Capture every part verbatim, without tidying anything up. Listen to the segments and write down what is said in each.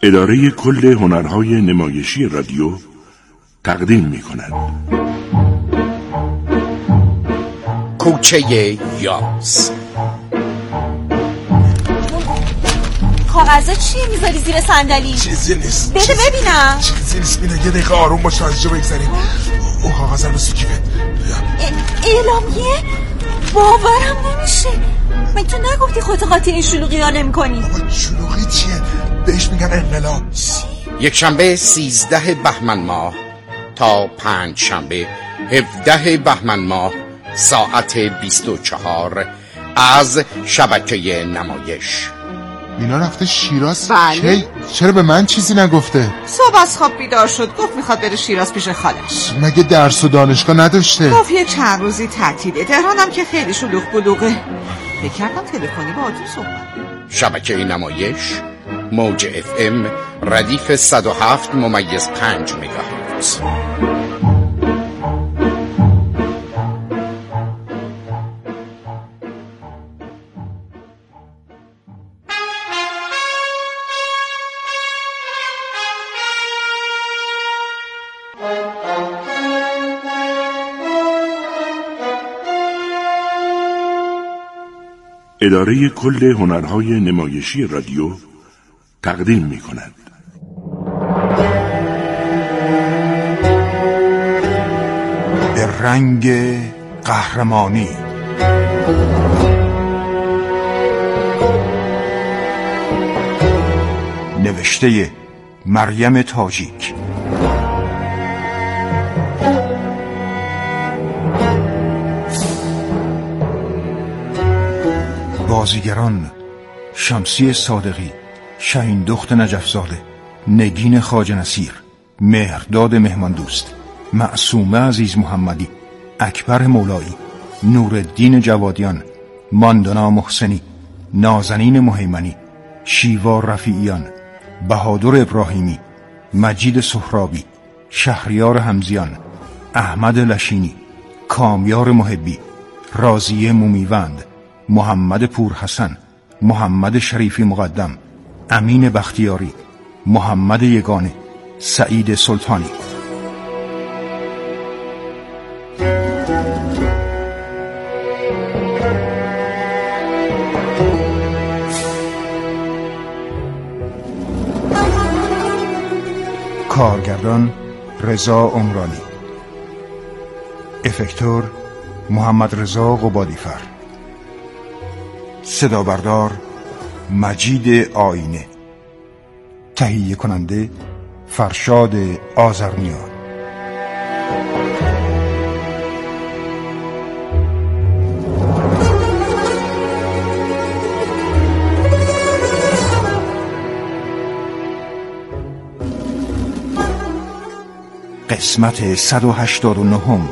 اداره کل هنرهای نمایشی رادیو تقدیم می کند. کوچه یاس. کاغذا چیه میذاری زیر صندلی؟ چیزی نیست. بده ببینم. چیزی نیست. بینه یه دقیقه آروم باش تا ازجا بگذاریم. اون کاغذ رو بسو کیفت. اعلامیه؟ باورم نمیشه. من تو نگفتی خودت قاطی این شلوغی ها نمی کنی؟ بابا شلوغی چیه؟ بهش میگن انقلاب. یک شنبه سیزده بهمن ماه تا پنج شنبه هفده بهمن ماه ساعت بیست و چهار از شبکه نمایش. اینا رفته شیراز؟ بله. کی؟ چرا به من چیزی نگفته؟ صبح از خواب بیدار شد گفت میخواد بره شیراز پیش خالش. مگه درس و دانشگاه نداشته؟ گفت یه چند روزی تعطیله. تهرانم که خیلی شلوغ بلوغه. فکر کردم تلفنی با تو صحبت. شبکه نمایش موج اف ام ردیف صد و هفت ممیز پنج مگاهرتز. اداره کل هنرهای نمایشی رادیو تقدیم می کند. به رنگ قهرمانی. نوشته مریم تاجیک. بازیگران: شمسی صادقی، شهین دخت نجفزاده، نگین خواجه نصیر، مهرداد مهماندوست، معصومه عزیز محمدی، اکبر مولایی، نورالدین جوادیان، ماندانا محسنی، نازنین مهیمنی، شیوا رفیعیان، بهادر ابراهیمی، مجید سهرابی، شهریار حمزیان، احمد لشینی، کامیار محبی، راضیه مومیوند، محمد پورحسن، محمد شریفی مقدم، امین بختیاری، محمد یگانه، سعید سلطانی. کارگردان: رضا عمرانی. افکتور: محمد رضا قبادیفر. صدا بردار: مجید آینه. تهیه کننده: فرشاد آذرنیا. قسمت صد و هشتاد و نهم.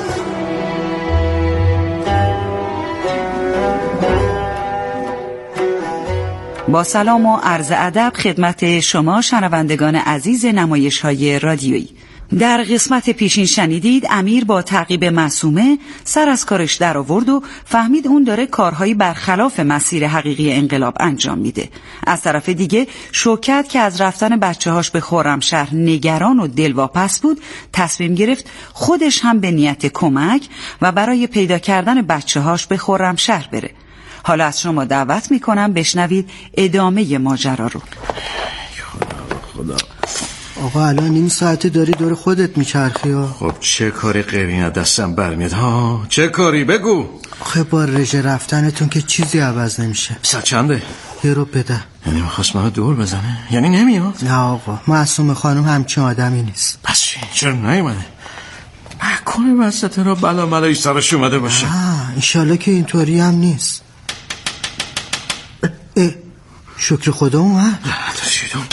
با سلام و عرض ادب خدمت شما شنوندگان عزیز نمایش‌های رادیویی. در قسمت پیشین شنیدید امیر با تعقیب معصومه سر از کارش در آورد و فهمید اون داره کارهایی برخلاف مسیر حقیقی انقلاب انجام میده. از طرف دیگه شوکت که از رفتن بچه‌هاش به خرمشهر نگران و دلواپس بود، تصمیم گرفت خودش هم به نیت کمک و برای پیدا کردن بچه‌هاش به خرمشهر بره. حالا از شما دعوت میکنم بشنوید ادامه ماجرا رو. خدا خدا آقا الان نیم ساعته داری دور خودت میچرخی ها. خب چه کاری غیری دستم برمیاد ها؟ چه کاری بگو؟ آخه با رژه رفتنتون که چیزی عوض نمیشه. ساعت چنده؟ یه رو بده. یعنی میخواست منو دور بزنه؟ یعنی نمیاد؟ نه آقا معصومه خانم همچین آدمی نیست. پس چی؟ چرا نیومده؟ نکنه وسط را بلا ملایی سرش اومده باشه. آه انشالله که اینطوری هم نیست. اه شکر خدا اومد. شیدم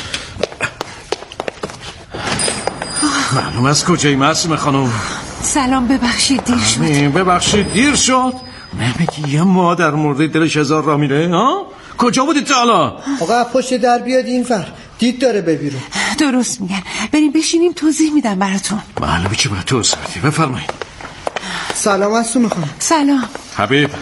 معلوم از کجایی معصومه خانم؟ سلام ببخشید دیر شد. ببخشید دیر شد؟ نمیگی یه مادر مرده دلش هزار را میره ها؟ کجا بودید تا حالا؟ آقا پشت در بیاد این ور دید داره ببیرون. درست میگن بریم بشینیم توضیح میدم براتون. معلومه چی باید توضیح بدی بفرمایید. سلام معصومه خانم. سلام حبیب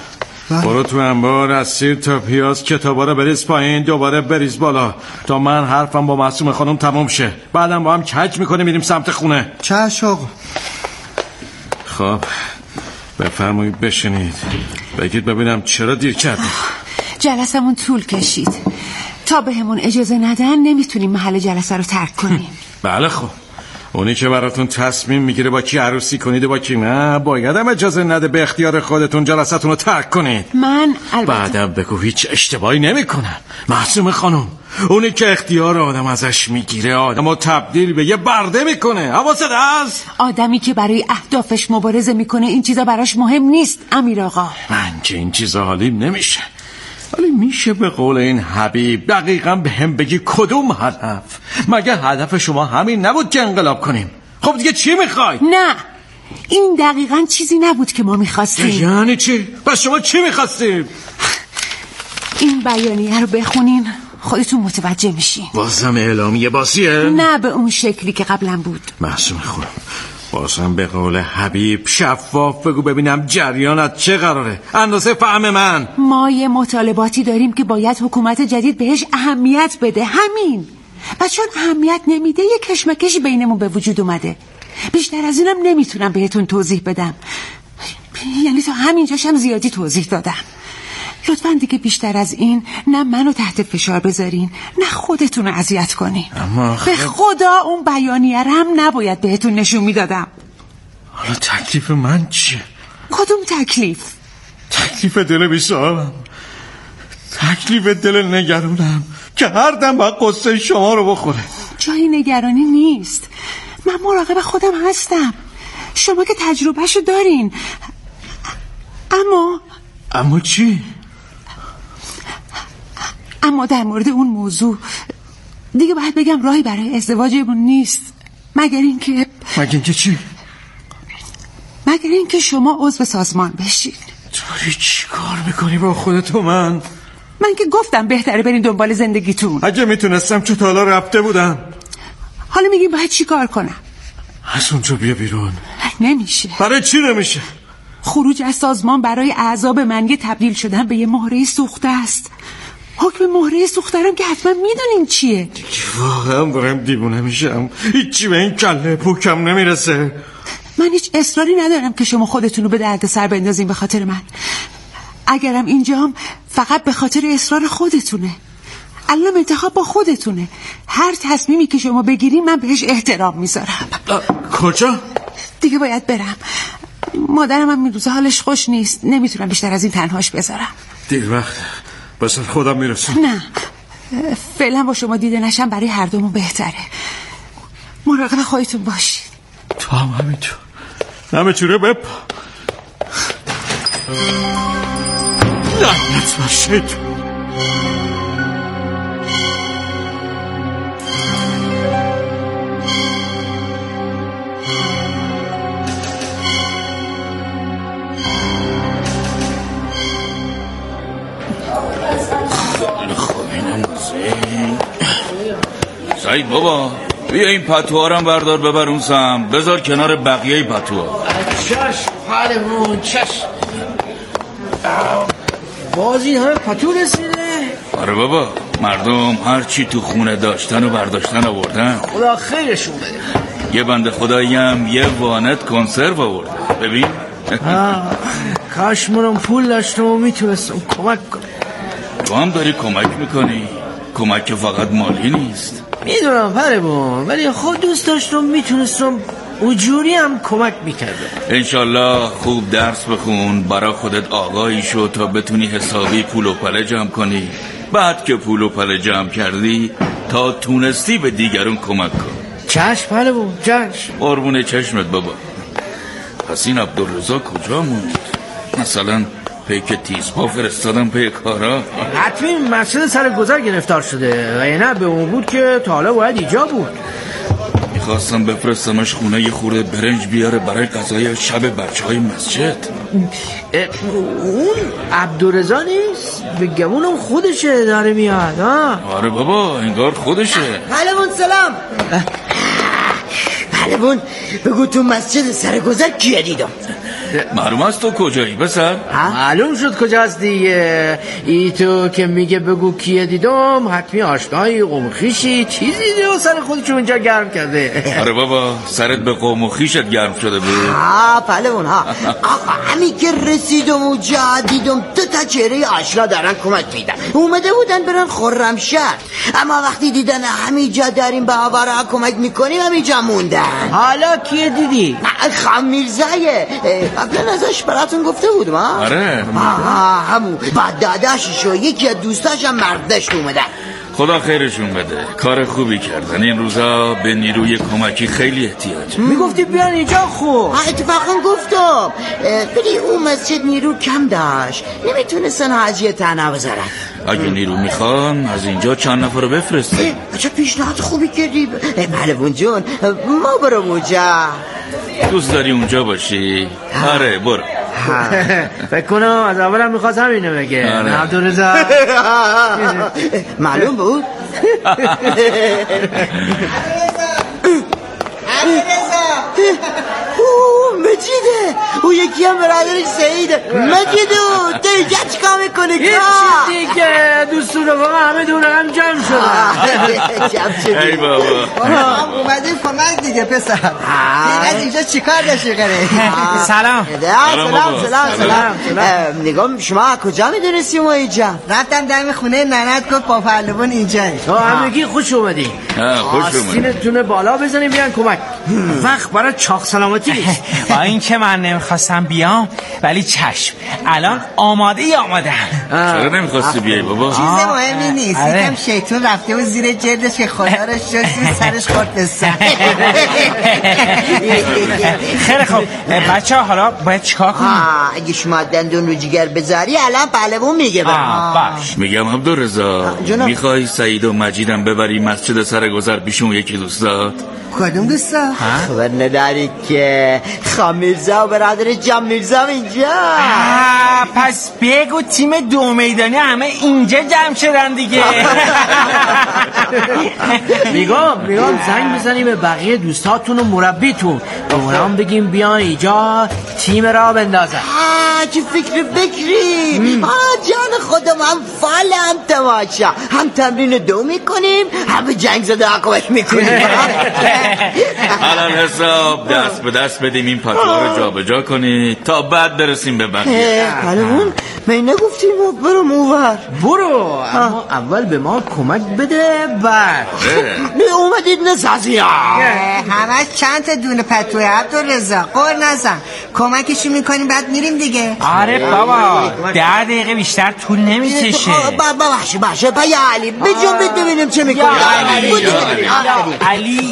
برو تو انبار از سیر تا پیاز کتابا رو بریز پایین، دوباره بریز بالا تا من حرفم با معصومه خانم تموم شه. بعدم با هم کج میکنه میریم سمت خونه. چشم آقا. خب بفرمایید بشینید، بگید ببینم چرا دیر کردید. جلسمون طول کشید، تا بهمون اجازه ندن نمیتونیم محل جلسه رو ترک کنیم. بله خب اونی که براتون تصمیم میگیره با کی عروسی کنید و با کی نه باید هم اجازه نده به اختیار خودتون جلستون رو ترک کنید. من البته بعدم بگو هیچ اشتباهی نمی کنم. معصومه خانم اونی که اختیار آدم ازش میگیره آدم رو تبدیل به یه برده میکنه. حواست هست؟ آدمی که برای اهدافش مبارزه میکنه این چیزا براش مهم نیست امیر آقا. من که این چیزا حالیم نمیشه. ولی میشه به قول این حبیب دقیقاً به هم بگی کدوم هدف؟ مگه هدف شما همین نبود که انقلاب کنیم؟ خب دیگه چی میخوای؟ نه این دقیقاً چیزی نبود که ما میخواستیم. یعنی چی؟ پس شما چی میخواستیم؟ این بیانیه رو بخونین خودتون متوجه میشین. بازم اعلامیه بازیه؟ نه به اون شکلی که قبلا بود. معصومه خانم بازم به قول حبیب شفاف بگو ببینم جریانت چه قراره، اندازه فهم من. ما یه مطالباتی داریم که باید حکومت جدید بهش اهمیت بده، همین. و چون اهمیت نمیده یه کشمکشی بینمون به وجود اومده. بیشتر از اینم نمیتونم بهتون توضیح بدم، یعنی تا همینجاشم زیادی توضیح دادم. لطفاً دیگه بیشتر از این نه منو تحت فشار بذارین نه خودتون رو اذیت کنین. اما به خدا اون بیانیه رو هم نباید بهتون نشون میدادم. حالا تکلیف من چیه؟ کدوم تکلیف؟ تکلیف دل بیسارم، تکلیف دل نگرانم که هر دم با قصه شما رو بخوره. جایی نگرانی نیست، من مراقب خودم هستم. شما که تجربهشو دارین. اما اما چی؟ اما در مورد اون موضوع دیگه باید بگم راهی برای ازدواجمون نیست، مگر اینکه مگر اینکه چی؟ مگر اینکه شما عضو سازمان بشین. داری چی کار میکنی با خودت و من؟ من که گفتم بهتره برین دنبال زندگیتون. اگه میتونستم که تا حالا رفته بودم. حالا میگیم باید چی کار کنم؟ از اونجا بیا بیرون. نمیشه. برای چی نمیشه؟ خروج از سازمان برای اعضاب من یه تبدیل شدن به یه مهره سوخته است. حکم مهره سوخته رو که حتما میدونین چیه. واقعا دارم دیوونه میشم، هیچی به این کله پوکم نمیرسه. من هیچ اصراری ندارم که شما خودتون رو به درد سر بندازین به خاطر من. اگرم اینجام فقط به خاطر اصرار خودتونه. الان انتخاب با خودتونه. هر تصمیمی که شما بگیرین من بهش احترام میذارم. کجا؟ دیگه باید برم. مادرم هم این روزا حالش خوش نیست، نمیتونم بیشتر از این تنهاش بذارم. دیر وقت بسر خودم میرسم. نه فعلا با شما دیده نشم برای هر دومون بهتره. مراقب خودتون باشید. تو هم همینطور. همه چوره بپا. لعنت باشید. سعید بابا بیا این پتوها رو بردار ببر اون سم، بذار کنار بقیه پتوها. چشم پهلوان چشم. باز این همه پتو رسیده؟ آره بابا مردم هر چی تو خونه داشتن و برداشتن آوردن. خدا خیرشون بده. یه بنده خدایی هم یه وانت کنسرو آورده. ببین کاش منم پول داشتم و میتونستم کمک کنم. تو هم داری کمک میکنی. کمک که فقط مالی نیست. میدونم پهلوان، ولی خود دوست داشتم میتونستم اونجوری هم کمک میکردم. انشالله خوب درس بخون، برای خودت آگاهی شو تا بتونی حسابی پول و پله جمع کنی. بعد که پول و پله جمع کردی تا تونستی به دیگرون کمک کن. چشم پهلوان چشم. قربون چشمت بابا. پس این عبدالرضا کجا موند؟ مثلا پیک تیزپا فرستادم پی کارا. حتمی مسئله سر گذر گرفتار شده و یه نه به اون بود که تا حالا باید ایجا بود. میخواستم بفرستمش خونه یه خورده برنج بیاره برای غذای شب بچه های مسجد. اون عبدالرضا نیست؟ بگمونم خودشه داره میاد. آره بابا انگار خودشه. پهلوان سلام. پهلوان بگو تو مسجد سر گذر کیه دیدم؟ معلوم است تو کجایی پسر؟ معلوم شد کجاست دیگه. ای تو که میگه بگو کیه دیدم، حتمی آشنایی قوم خویشی چیزی دیده سر خودشو اینجا گرم کرده. آره بابا، سرت به قوم و خویشت گرم شده بود. ها پهلوان ها، آقا همین که رسیدم و دیدم دو تا چهره آشنا دارن کمک میدن، اومده بودن برن خرمشهر، اما وقتی دیدن همینجا داریم به آوارها کمک میکنیم همینجا موندن. حالا کیه دیدی؟ خان میرزایه، قبلا ازش براتون گفته بودم. ها آره همون بعد داداشش و یکی از دوستاش هم مردشت اومدن. خدا خیرشون بده، کار خوبی کردن. این روزا به نیروی کمکی خیلی احتیاج. میگفتی بیان اینجا خوب. اتفاقا گفتم ولی اون مسجد نیرو کم داشت، نمیتونستن حاجی تنها بذارن. اگه نیرو میخوان از اینجا چند نفر رو بفرسته. چه پیشنهاد خوبی کردی پهلوان جون، ما برو اونجا. دوست داری اونجا باشی؟ آره برو. فکر کنم از اولم میخواست همینو بگه. عبدالرضا معلوم بود. اوه مجیده، او یکی هم برادرش سعیده. مجیدو تو اینجا چیکار میکنی؟ هیچ چیزی که دوستون رفاقا همه دور هم جمع شدن. جمع شدی ای بابا هم اومدیم کمک دیگه پسر. دیگه اینجا چیکار داشتی غیره؟ سلام سلام سلام سلام. نگاه شما کجا میدونستی ما اینجا؟ رفتم دم خونه ننت گفت با پهلوان اینجایی. همگی خوش اومدی. خوش اومدی. آستینتونه بالا بزنیم بیان کمک. وقت برای چاق سلامتی نیست. با این که من نمیخواستم بیام ولی چشم الان آماده ای آمادم. چرا نمیخواستی بیای بابا؟ چیز مهمی نیست. یکم شیطون رفته و زیر جلدش که خدا رو شد سرش خورد به سر. خیلی خوب بچه ها حالا باید چیکار کنیم؟ اگه شما دندون رو جگر بذاری الان پهلوان میگه باش. میگم عبدالرضا میخوای سعید و مجیدم ببری مسجد سرگذر پیشون یکی دوستات؟ کدوم دوستا؟ خبر نداری که خان میرزا و برادر جان میرزا اینجا؟ پس بگو تیم دو میدانی همه اینجا جمع شدن دیگه. میگم میگم زنگ بزنیم به بقیه دوستاتون و مربیتون، اونام بگیم بیان اینجا تیم را بندازن. آه چه فکر بکری. آه جان خودم هم فال هم تماشا، هم تمرین دو میکنیم هم به جنگ زده کمک میکنیم. الان حساب دست به دست بدیم این پتوها رو جا به جا کنی تا بعد برسیم به بقیه. پهلوان من نگفتیم برو موور. برو اما اول به ما کمک بده. بعد نه اومدید نسازی همه چند تا دونه پتوی عبدالرضا قر نزن، کمکشون میکنیم بعد میریم دیگه. آره بابا ده دقیقه بیشتر طول نمیکشه. باشه باشه پای علی بجنب ببینیم چه میکنی. علی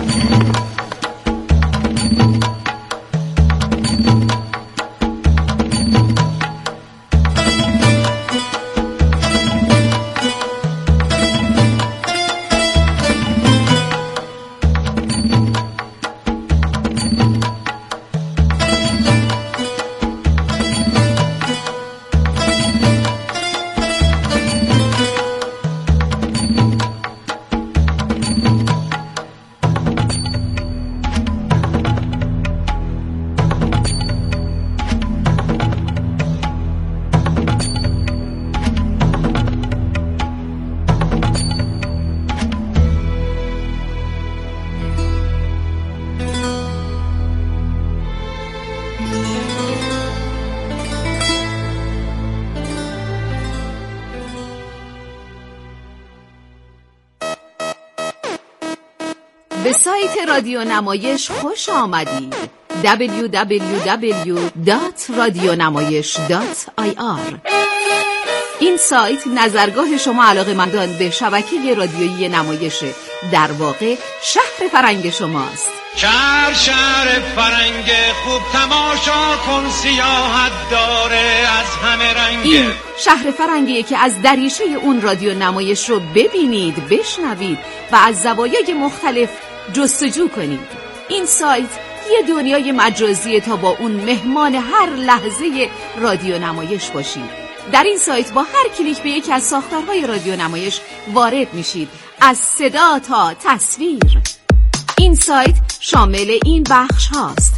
به سایت رادیو نمایش خوش آمدید. دبلیو دبلیو دبلیو دات رادیونمایش دات آی آر. این سایت نظرگاه شما علاقه‌مندان به شبکه رادیویی نمایشه، در واقع شهر فرنگ شماست. شهر شهر فرنگ خوب تماشا کن، سیاحت داره از همه رنگ. این شهر فرنگیه که از دریچه اون رادیو نمایش رو ببینید، بشنوید و از زوایای مختلف جستجو کنید. این سایت یه دنیای مجازیه تا با اون مهمان هر لحظه رادیو نمایش باشید. در این سایت با هر کلیک به یکی از ساختارهای رادیو نمایش وارد میشید، از صدا تا تصویر. این سایت شامل این بخش هاست: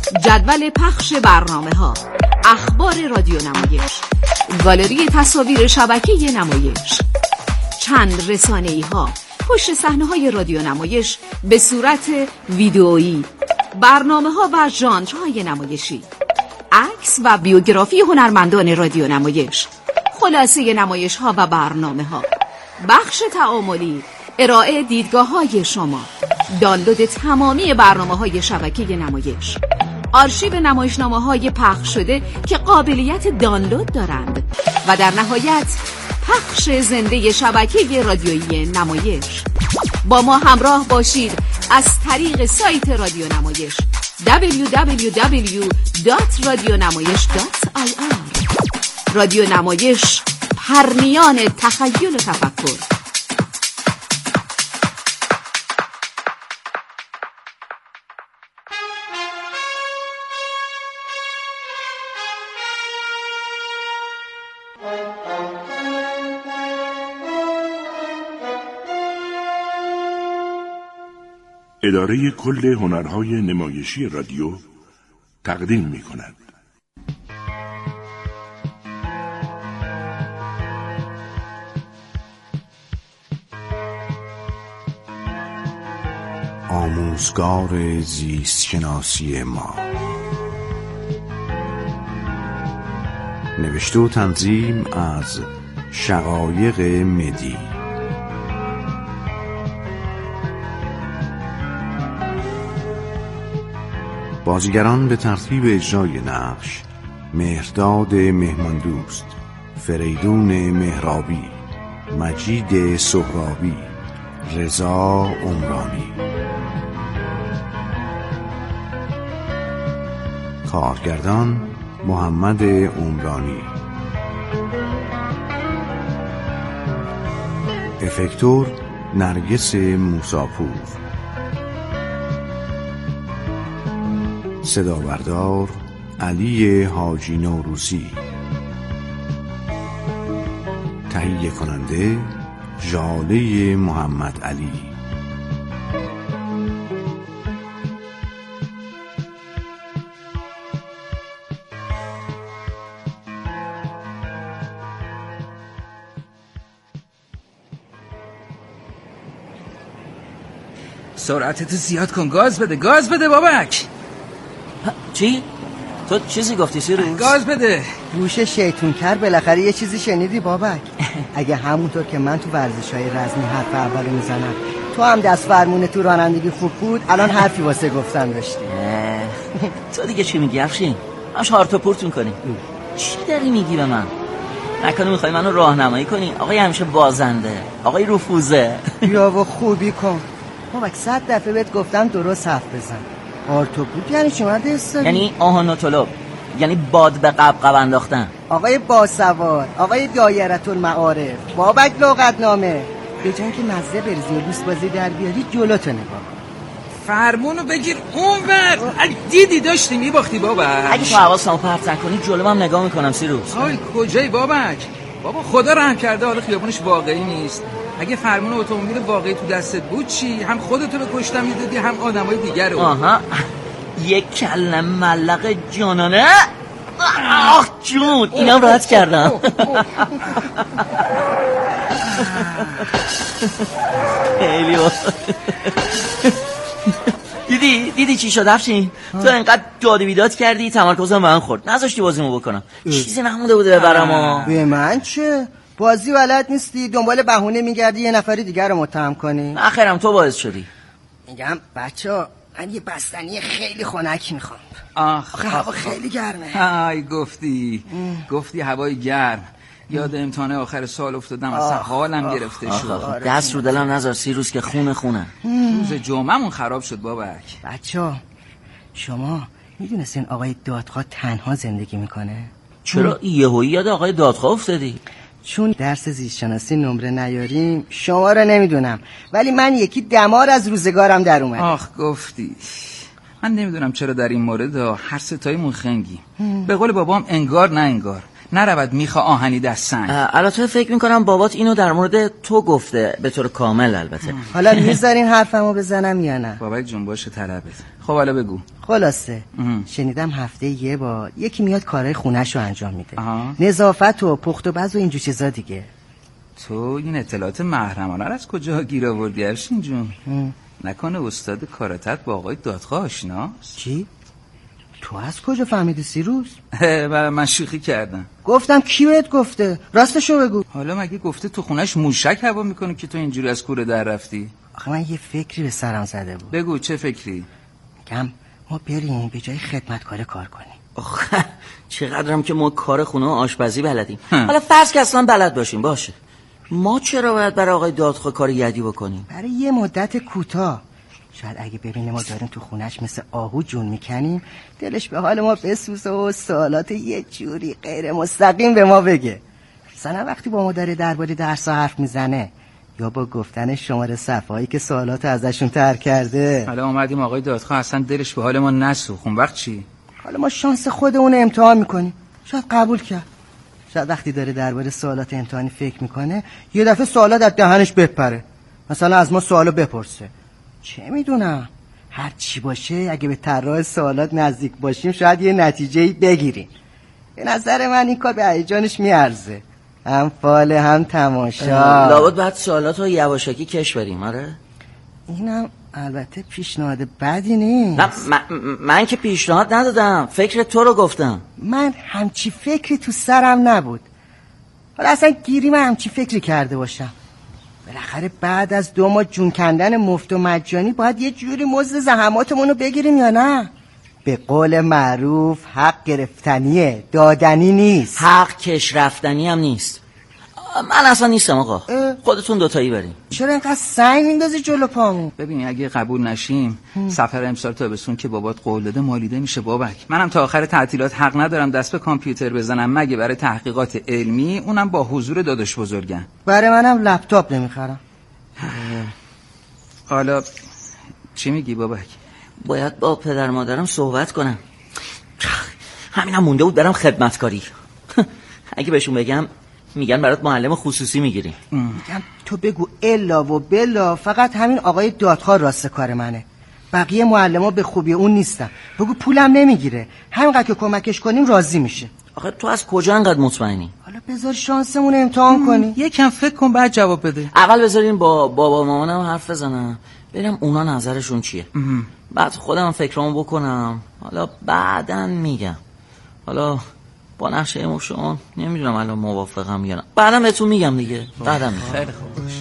جدول پخش برنامه ها، اخبار رادیو نمایش، گالری تصاویر شبکه نمایش، چند رسانه‌ای ها، پشت صحنه های رادیو نمایش به صورت ویدئویی، برنامه ها و ژانرهای نمایشی، عکس و بیوگرافی هنرمندان رادیو نمایش، خلاصه نمایش ها و برنامه ها، بخش تعاملی، ارائه دیدگاه های شما، دانلود تمامی برنامه های شبکه نمایش، آرشیو نمایشنامه های پخش شده که قابلیت دانلود دارند و در نهایت پخش زنده شبکه رادیویی نمایش. با ما همراه باشید از طریق سایت رادیو نمایش دبلیو دبلیو دبلیو دات رادیونمایش دات آی آر. رادیو نمایش، پرنیان تخیل و تفکر. اداره کل هنرهای نمایشی رادیو تقدیم می کند. آموزگار زیست شناسی ما. نوشته و تنظیم از شقایق مدی. بازیگران به ترتیب اجرای نقش: مهرداد مهماندوست، فریدون مهرابی، مجید سهرابی، رضا عمرانی. کارگردان محمد عمرانی. افکتور نرگس موساپور. صدا بردار علی حاجی نوروزی. تهیه کننده ژاله محمد علی. سرعتتو زیاد کن، گاز بده گاز بده بابک. چی؟ تو چیزی گفتی سیروس؟ گاز بده. گوش شیطون کر، بالاخره یه چیزی شنیدی بابک؟ اگه همونطور که من تو ورزش‌های رزمی حرف اولو میزنم تو هم دست فرمونه تو رانندگی خوب بود، الان حرفی واسه گفتن داشتی. تو دیگه چی میگی افشین؟ همش هارت و پورت میکنی. چی داری میگی به من؟ نکنه میخوای منو راهنمایی کنی؟ آقای همیشه بازنده، آقای رفوزه. یا و خوبی کن بابک، صد دفعه بهت گفتم درست حرف بزن. آرتوپوت یعنی شما دستا؟ یعنی آهن و طلب، یعنی باد به قبقب انداختن. آقای باسواد، آقای دایره المعارف، بابک لغتنامه. به جای که مزه بریزی و لوس بازی در بیاری جلوتو نگاه کن. فرمونو بگیر اونور. دیدی داشتی میباختی بابک. اگه تو حواسمو پرت نکنی جلوم هم نگاه میکنم سیروس. آی کجای بابک؟ بابا خدا رحم کرده حالا خیابونش واقعی نیست. اگه فرمون اتومبیل واقعی تو دستت بود چی؟ هم خودتو رو کشتم میدادی هم آدمای دیگر رو. آها یک کلم ملق جانانه. آخ جون اینم راحت کردم. خیلی دیدی دیدی چی شد افشین؟ تو انقدر داد و بیداد کردی تمرکزم به من خورد، نذاشتی بازیمو بکنم. چیزی نمونده بوده ببرم. به من چه؟ بازی بلد نیستی، دنبال بهونه میگردی یه نفری دیگر رو متهم کنی. آخرم تو باعث شدی. میگم بچه‌ها من یه بستنی خیلی خنک میخوام. آخ آخه هوا خیلی گرمه. های گفتی ام. گفتی هوای گرم. یاد امتحان آخر سال افتادم، اصلا حالم گرفته شد. دست رو دلم نذار سیروس که خونه خونه. روز جمعمون خراب شد بابک. بچه‌ها شما میدونستین آقای دادخواه تنها زندگی میکنه؟ چرا یهویی یاد آقای دادخواه افتادی؟ چون درس زیست شناسی نمره نیاریم شما رو نمیدونم، ولی من یکی دمار از روزگارم در اومد. آخ گفتی. من نمیدونم چرا در این مورد هر ستایمون خنگی. به قول بابام انگار نه انگار نرود میخوا آهنی در سنگ. البته فکر میکنم بابات اینو در مورد تو گفته به طور کامل. البته حالا میذارین حرفمو بزنم یا نه؟ بابک جون باشه طلبت. خب حالا بگو. خلاصه شنیدم هفته یه بار یکی میاد کارهای خونه‌شو انجام میده. نظافت و پخت و بز و اینجور چیزا دیگه. تو این اطلاعات محرمانه رو از کجا گیر آوردی افشین جون؟ نکنه استاد کاراتت با آقای دادخواه آشناست؟ چی؟ تو از کجا فهمیدی سیروس؟ من شوخی کردم. گفتم کی بهت گفته؟ راستشو بگو. حالا مگه گفته تو خونش موشک هوا میکنه که تو اینجوری از کوره در رفتی؟ آخه من یه فکری به سرم زده بود. بگو چه فکری؟ میگم ما بریم به جای خدمتکار کار کنیم. آخه چقدرم که ما کار خونه و آشپزی بلدیم. حالا فرض که اصلا بلد باشیم باشه، ما چرا باید برای آقای دادخواه کار یدی بکنیم؟ برای یه مدت کوتاه. شاید اگه ببینه ما داریم تو خونش مثل آهو جون میکنیم دلش به حال ما بسوزه و سوالات یه جوری غیر مستقیم به ما بگه. مثلا وقتی با ما داره درباره درس حرف میزنه یا با گفتن شماره صفحه‌ای که سوالات ازشون طرح کرده. حالا اومدیم آقای دادخواه اصلا دلش به حال ما نسوخت. اون وقت چی؟ حالا ما شانس خودمون رو امتحان میکنیم. شاید قبول کرد. شاید وقتی داره درباره سوالات امتحانی فکر میکنه یه دفعه سوالات از دهنش بپره. مثلا از ما سوالو بپرسه. چه میدونم، هر چی باشه اگه به طراح سوالات نزدیک باشیم شاید یه نتیجه‌ای بگیریم. به نظر من این کار به هیجانش میارزه، هم فال هم تماشا. لابد بعد سوالات رو یواشکی کش بریم. آره اینم البته پیشنهاد بدی نیست. نه من, من که پیشنهاد ندادم، فکر تو رو گفتم. من همچی فکری تو سرم نبود. حالا اصلا گیری من همچی فکری کرده باشم. بالاخره بعد از دو ماه جون کندن مفت و مجانی باید یه جوری مزد زحماتمون رو بگیریم یا نه؟ به قول معروف حق گرفتنیه، دادنی نیست. حق کش رفتنی هم نیست. من اصلا نیستم آقا. خودتون دوتایی بریم. چرا اینقدر سعی میندازی جلو پامون؟ ببین اگه قبول نشیم هم. سفر امسال تابستون که بابات قول داده مالیده میشه بابک. منم تا آخر تعطیلات حق ندارم دست به کامپیوتر بزنم مگه برای تحقیقات علمی، اونم با حضور داداش بزرگم. برای منم لپتاپ نمیخرم. حالا چی میگی بابک؟ باید با پدر مادرم صحبت کنم. همینم مونده بود برم خدمتکاری. اگه بهشون بگم میگن برات معلم خصوصی میگیری. میگم تو بگو الا و بلا فقط همین آقای دادخواه راست کار منه، بقیه معلما به خوبی اون نیستن. بگو پولم نمیگیره، همینقدر که کمکش کنیم راضی میشه. آخه تو از کجا انقدر مطمئنی؟ حالا بذار شانسمون امتحان کنی. یکم فکر کن بعد جواب بده. اول بذارین با بابا مامانم حرف بزنم ببینم اونا نظرشون چیه. ام. بعد خودم فکرامو بکنم، حالا بعدن میگم. حالا با نقشه ایموشن نمیدونم الان موافقم یا نه، بعدم بهتون میگم دیگه. بعدم میگم. خیلی خوب باشه.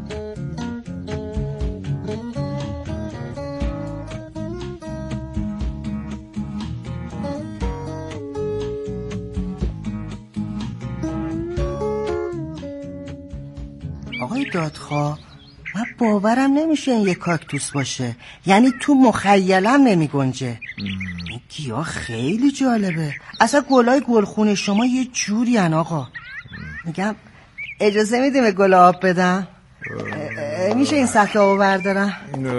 آقای دادخواه من باورم نمیشه این یه کاکتوس باشه، یعنی تو مخیلم نمی گنجه. این گیاه خیلی جالبه، اصلا گلای گلخونه شما یه جوری هن آقا. میگم اجازه میدیم به گل آب بدم؟ میشه این سطل آب بردارم؟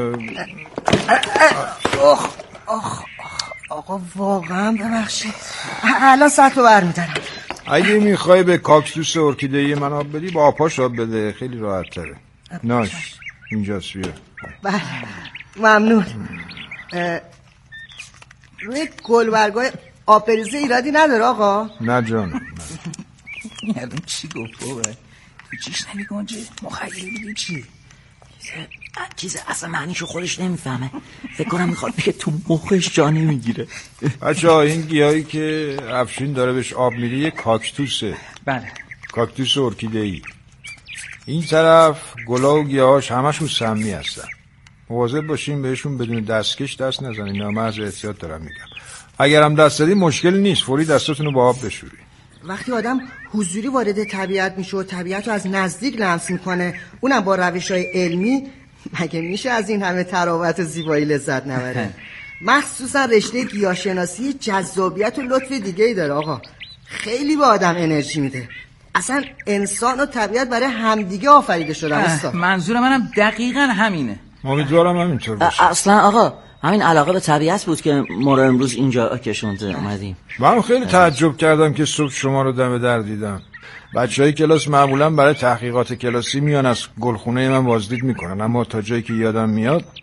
آخ آخ آقا واقعا ببخشید، الان سطل بر میدارم. اگه میخوای به کاکتوس ارکیده‌ای من آب بدی با آپاش آب بده، خیلی راحت تره. ناش اینجاست بیا. بله ممنون. روی گلبرگای آبریزه ایرادی نداره آقا؟ نه جان. یادم چی گفت بابا؟ تو چیش نمی گنجه؟ مخیلی دیگه چی؟ چیز اصلا معنیشو خودش نمیفهمه، فکر کنم میخواد بگه تو مخش جا نمیگیره. بچه ها این گیاهی که افشین داره بهش آب میده یه کاکتوسه. بله کاکتوس ارکیده‌ای. این طرف گلا و گیاهاش همشون سمی هستن، مواظب باشین بهشون بدون دستکش دست نزنین. نه من از احتیاط دارم میگم، اگرم دست دادی مشکل نیست، فوری دستاتون رو با آب بشوری. وقتی آدم حضوری وارد طبیعت میشه و طبیعت رو از نزدیک لمس میکنه، اونم با روش‌های علمی، مگه میشه از این همه تراوت و زیبایی لذت نبره؟ مخصوصا رشته گیاهشناسی جذابیت و لطف دیگه ای داره آقا، خیلی به آدم انرژی میده. اصلا انسان و طبیعت برای همدیگه آفریده شدن استاد. منظور منم دقیقاً همینه. امیدوارم همینطور باشه. اصلا آقا همین علاقه به طبیعت بود که ما رو امروز اینجا کشونده اومدیم. من خیلی تعجب کردم که صبح شما رو دم در دیدم. بچهای کلاس معمولا برای تحقیقات کلاسی میان از گلخونه من بازدید میکنن، اما تا جایی که یادم میاد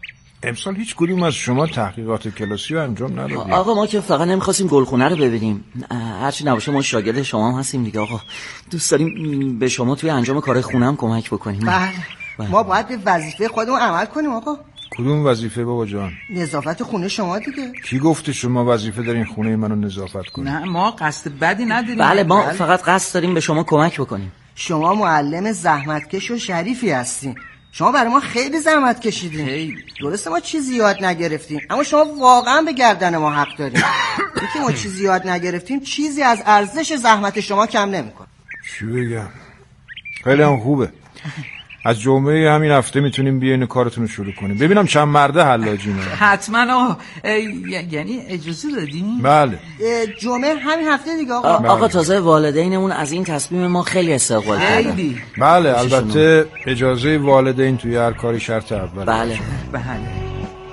امسال هیچ کدوم از شما تحقیقات کلاسی رو انجام ندادیم. آقا ما که فقط نمیخواستیم گلخونه رو ببینیم، هرچی نباشه ما شاگرد شما هم هستیم دیگه آقا. دوست داریم به شما توی انجام کار خونه هم کمک بکنیم. بله, بله. ما باید به وظیفه خودمون عمل کنیم آقا. کدوم وظیفه بابا جان؟ نظافت خونه شما دیگه. کی گفته شما وظیفه دارین خونه منو نظافت کنید؟ نه ما قصد بدی نداریم. بله ما بله. فقط قصد داریم به شما کمک بکنیم. شما معلم زحمتکش و شریفی هستین. شما برای ما خیلی زحمت کشیدین. خیلی. درسته ما چیزی یاد نگرفتیم، اما شما واقعا به گردن ما حق دارین. اینکه ما چیزی یاد نگرفتیم چیزی از ارزش زحمت شما کم نمیکنه. چی بگم؟ خیلی هم خوبه. از جمعه همین هفته میتونیم بیاین کارتون رو شروع کنیم. ببینم چند مرده حلاجینه. حتما آقا. یعنی اجازه دادین؟ بله. جمعه همین هفته دیگه آقا. بله. آقا تازه والدینمون از این تصمیم ما خیلی استقبال کردن. بله البته اجازه والدین توی هر کاری شرط اوله. بله. بله.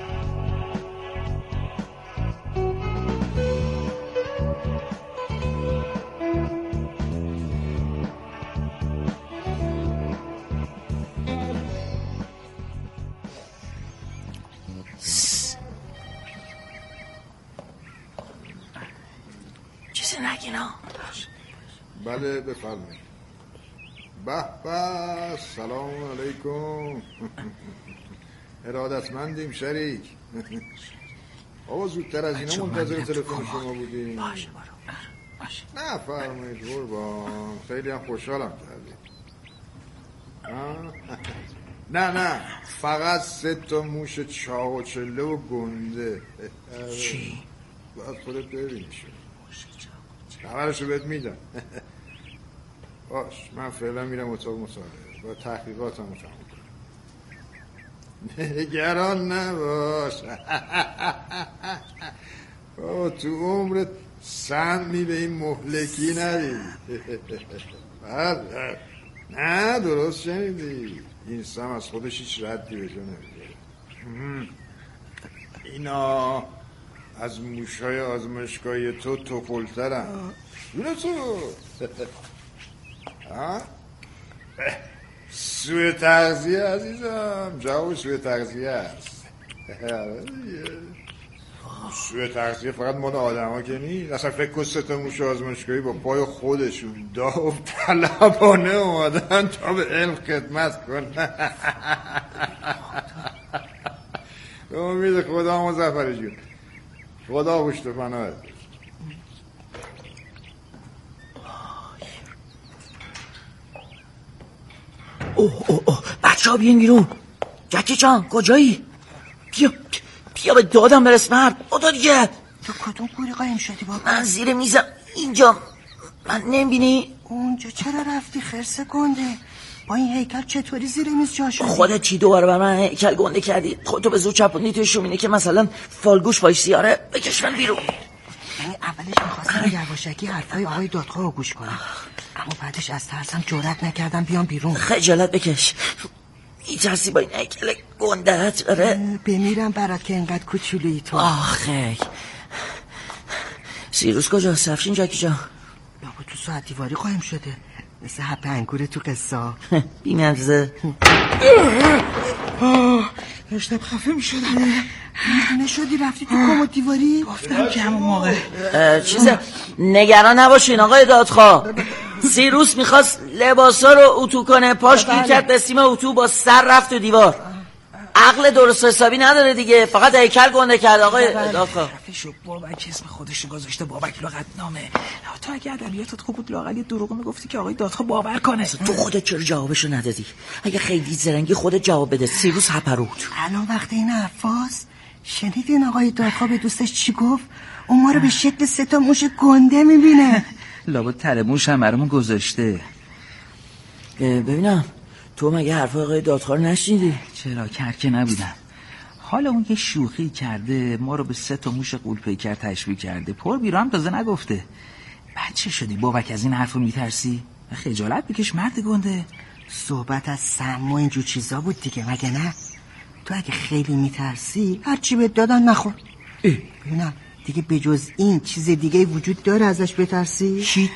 بله بفرمایید. به به سلام علیکم. ارادتمندیم شریک. آقا زودتر از اینا منتظر تلفن شما بودیم. باشه برو باشه. نه فرمایید قربان، خیلی هم خوشحالم کردید. نه نه فقط سه تا موش چاق و چله و گنده. چی؟ باید خودت ببینی شد. خبرشو بهت میدم. باش من فعلا میرم اتاق مطالعه با تحقیقاتم رو تمام کنم. نگران نباش. او تو عمرت سمی به این مهلکی ندید. نه درست شنیدی، این سم از خودش هیچ ردی به جا نمیده. اینا از موشای آزمایشگاهی تو توپلترن. جونه تو سوء تغذیه عزیزم، جواب سوء تغذیه است. سوء تغذیه فقط مال آدم ها که نیست. اصلا فکر کن سه تا موش آزمایشگاهی با پای خودشون داو طلبانه اومدن تا به علم خدمت کنن. به امید خدا مظفر جون، خدا پشت پناهت. اوه اوه اوه بچه ها بیین بیرون. جکی جان کجایی؟ بیا بیا به دادم برس مرد. بودو دیگه. تو کدوم کوری قایم شدی بابا؟ من زیر میزم اینجا. من نمیبینی؟ اونجا چرا رفتی خرس گنده؟ با این هیکل چطوری زیر میز جا شدی؟ خودت چی دوباره بر من هیکل گنده کردی؟ خودتو به زور چپوندی توی شومینه که مثلا فالگوش وایسی. آره بکش من بیرون. یعنی اولش میخواستم یواشکی حرفای آقای دادخواه رو گوش کنم، اما بعدش از ترسم جرئت نکردم بیام بیرون. خجالت بکش. میترسی با این هیکل گندهت؟ آره بمیرم برات که اینقدر کوچولویی تو. آخه سیروس کجاست؟ افشین جکی جان بابا تو ساعت دیواری قایم شده مثل حب انگور تو قصه. بی مغزه. داشتم خفه می شدم. میدونه شدی رفتی تو کمد دیواری؟ گفتم که همون موقع چیزه. نگران نباشین آقای دادخواه. سیروس میخواست لباسا رو اتو کنه، پاش گیر کرد به سیم اتو، با سر رفت تو دیوار. عقل درست حسابی نداره دیگه، فقط هیکل گنده کرد آقای دادخواه. شو بابک اسم خودش گذاشته بابک لغتنامه. تو اگه ادبیاتت خوب بود لااقل یه دروغ میگفتی که آقای دادخواه باور کنه. تو خودت چرا جوابشو ندادی؟ اگه خیلی زرنگی خودت جواب بده. سیروس هپروت. الان وقت این حرفاست. شنیدین آقای دادخواه به دوستش چی گفت؟ اون ما رو به شکل سه تا موش گنده میبینه. لابد تره موش هم برامون گذاشته. ببینم تو مگه حرف آقای دادخواه رو نشنیدی؟ چرا کرکه نبودم. حالا اون یه شوخی کرده، ما رو به سه تا موش قولپیکر تشبیه کرده. پر بیرا هم تازه نگفته. بچه شدی بابک از این حرفو میترسی؟ خجالت بکش مرد گنده. صحبت از سم و اینجور چیزا بود دیگه مگه نه؟ تو اگه خیلی میترسی هرچی بهت دادن نخور. ببینم دیگه بجز این چیز دیگه وجود داره ازش بترسی؟